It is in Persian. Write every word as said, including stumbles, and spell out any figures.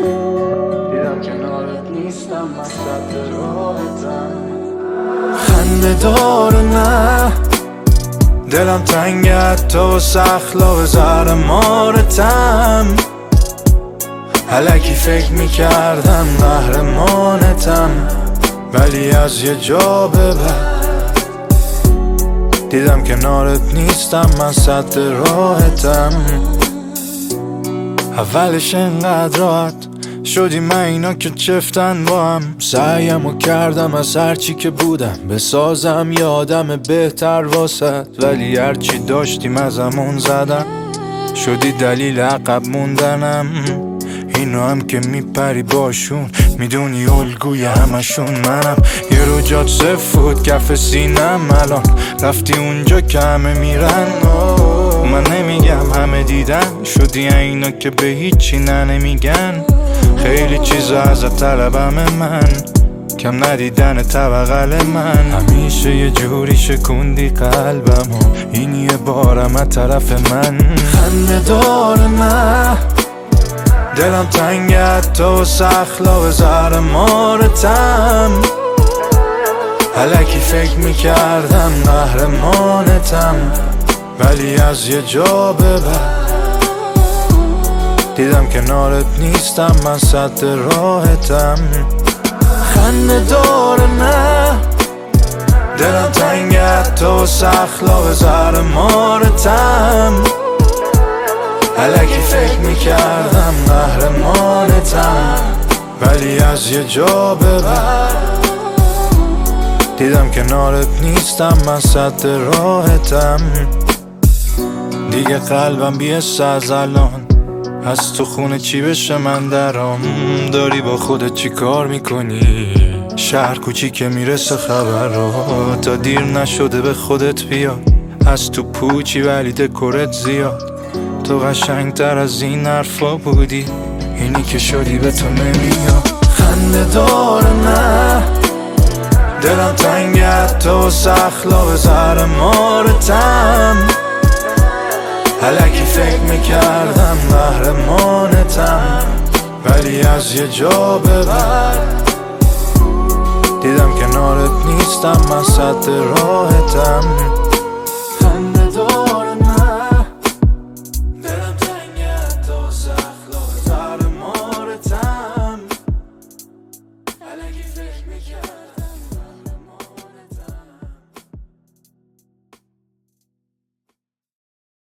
دیدم کنارت نیستم من صد راحتم. خنده داره نه دلم تنگت تو سخلا به زهر مارتم. الکی فکر میکردم قهرمانتم، ولی از یه جا به بعد دیدم کنارت نیستم من صد راحتم. اولش انقدر راحت شدی من اینا که چفتن با هم. سعیمو کردم از هرچی که بودم بسازم یه آدم بهتر واسد، ولی هرچی داشتیم ازمون زدن شدی دلیل عقب موندنم. اینو هم که میپری باشون میدونی الگوی همشون منم. یه رو جات سفود کف سینم، الان رفتی اونجا که همه میرن. من نمیگم همه دیدن شدی اینا که به هیچی نه نمیگن. خیلی چیزا ازت طلبم من، کم ندیدن بغل من. همیشه یه جوری شکوندی قلبمو، این یه بارم از طرف من. خنده داره نه دلم تنگت تو سخلا به زهر مارتم. الکی فکر میکردم قهرمانتم، ولی از یه جا به بعد دیدم کنارت نیستم من صد راحتم. خنده داره نه دلم تنگت تو سخلا به زهر مارتم. الکی فکر میکردم قهرمانتم، ولی از یه جا به بعد دیدم کنارت نیستم من صد راحتم. دیگه قلبم بیست از الان از تو خونه چی بشه من درام. داری با خودت چی کار میکنی؟ شهر کوچیکه میرسه خبر رو، تا دیر نشده به خودت بیا. از تو پوچی ولی دکورت زیاد، تو قشنگتر از این حرفا بودی، اینی که شدی به تو نمیاد. خنده داره نه دلم تنگت تو سخلا به زهر مارتم. الکی فکر میکردم قهرمانتم، ولی از یه جا به بعد دیدم کنارت نیستم من صد راحتم.